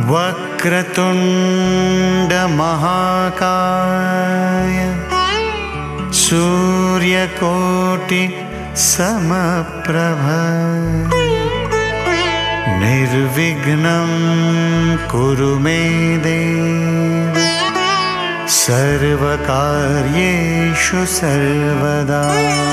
वक्रतुंड महाकाय सूर्यकोटि समप्रभ निर्विघ्नं कुरु मे देव सर्वकार्येषु सर्वदा।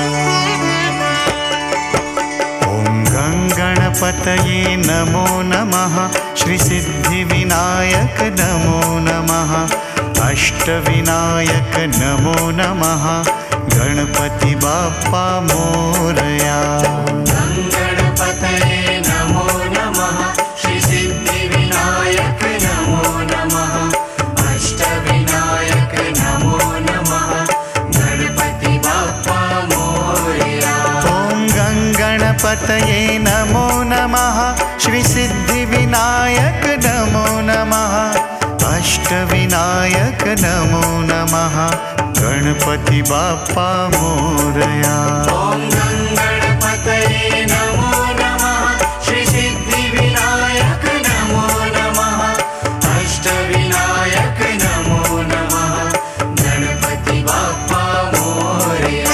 ॐ गणपतये नमो नमः। श्री सिद्धिविनायक नमो नमः। अष्टविनायक नमो नमः। गणपति बाप्पा मोरया। गणपतये नमो नमः। श्री सिद्धिविनायक नमो नमः। अष्टविनायक नमो नमः। गणपति बाप्पा मोरया। ॐ गणपतये नमो नमः। श्री सिद्धिविनायक नमो नमः। अष्टविनायक नमो नमः। गणपति बाप्पा मोरया। ॐ गणपतये नमो नमः। श्री सिद्धिविनायक नमो नमः। अष्टविनायक नमो नमः। गणपति बाप्पा मोरया।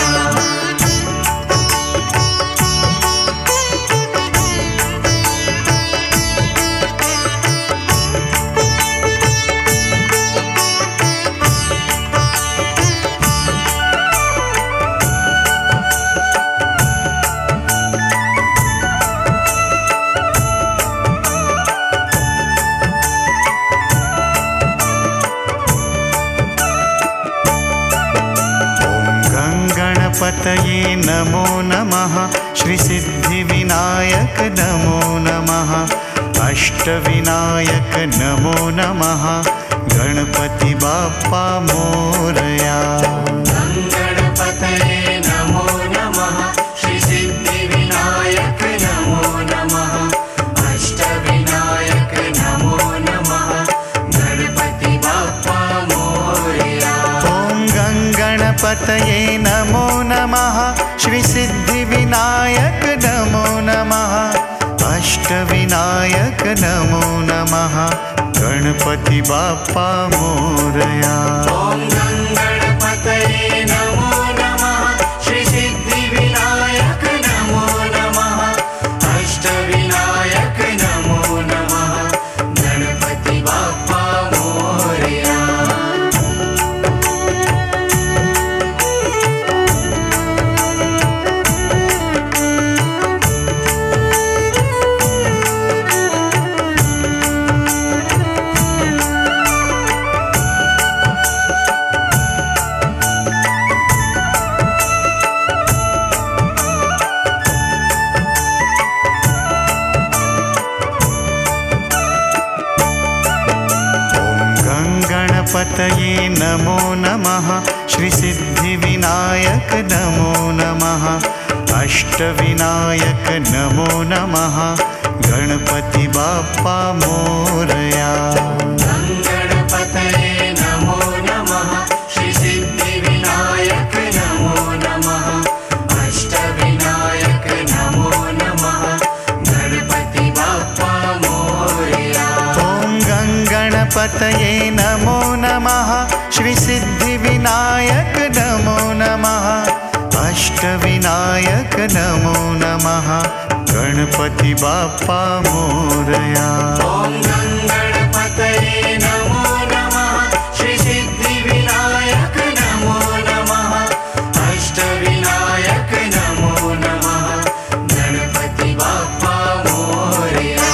गणपतये नमो नमः। श्री सिद्धिविनायक नमो नमः। अष्टविनायक नमो नमः। गणपति बाप्पा मोरया। गणपतये नमो नमः। श्री सिद्धिविनायक नमो नमः। अष्टविनायक नमो नमः। गणपति बाप्पा मोरया। ॐ गणपतये नमो नमः। श्री सिद्धिविनायक नमो नमः। अष्टविनायक नमो नमः। गणपति बाप्पा मोरया। ॐ गणपतये नमो नमः। श्री सिद्धिविनायक नमो नमः। अष्टविनायक नमो नमः। गणपति बाप्पा मोरया। गणपतये नमो नमः। श्री सिद्धिविनायक नमो नमः। अष्टविनायक नमो नमः। गणपति बाप्पा मोरया। गणपतये नमो नमः। श्री सिद्धिविनायक नमो नमः। अष्टविनायक नमो नमः। गणपति बाप्पा मोरया। ॐ गणपतये नमो नमः। श्री सिद्धिविनायक नमो नमः। अष्टविनायक नमो नमः। गणपति बाप्पा मोरया। ॐ गणपतये नमो नमः। श्री सिद्धिविनायक नमो नमः। अष्टविनायक नमो नमः। गणपति बाप्पा मोरया।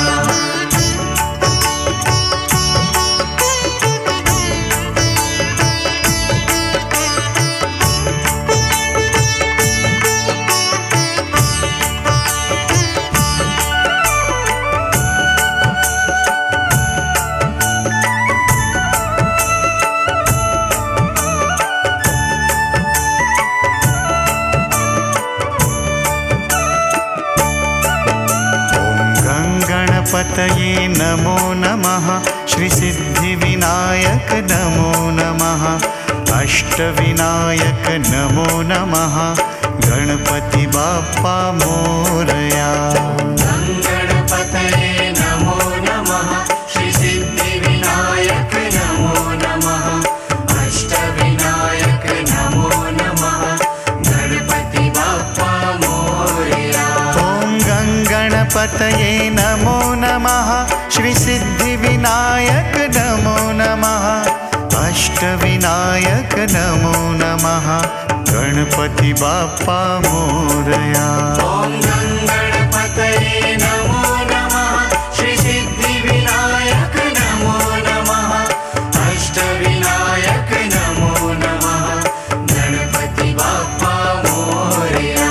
गणपतये नमो नमः। श्री सिद्धिविनायक नमो नमः। अष्टविनायक नमो नमः। गणपति बाप्पा मोरया। गणपतये नमो नमः। श्री सिद्धि गणपतये नमो नमः श्रीसिद्धिविनायक नमो नमः अष्टविनायक नमो नमः गणपति बाप्पा मोरया। ॐ गणपतये नमो नमः श्रीसिद्धिविनायक नमो नमः अष्टविनायक नमो नमः गणपति बाप्पा मोरया।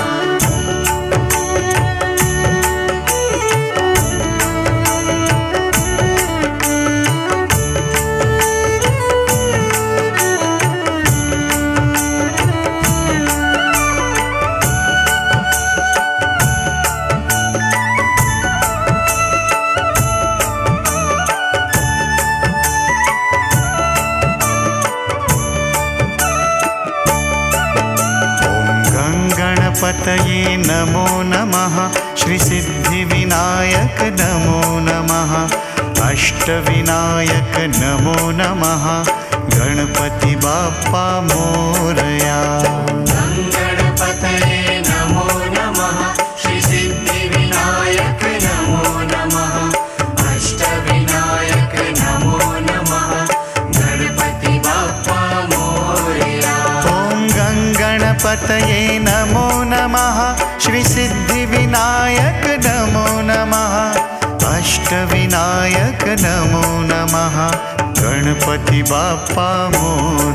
गणपतये नमो नमः श्रीसिद्धिविनायक नमो नमः अष्टविनायक नमो नमः गणपति बाप्पा मोरया। गणपतये नमो नमः श्रीसिद्धिविनायक नमो नमः अष्टविनायक नमो नमः गणपति बाप्पा मोरया। ॐ गणपतये नमो नमः श्रीसिद्धिविनायक नमो नमः अष्टविनायक नमो नमः गणपति बाप्पा मोरया।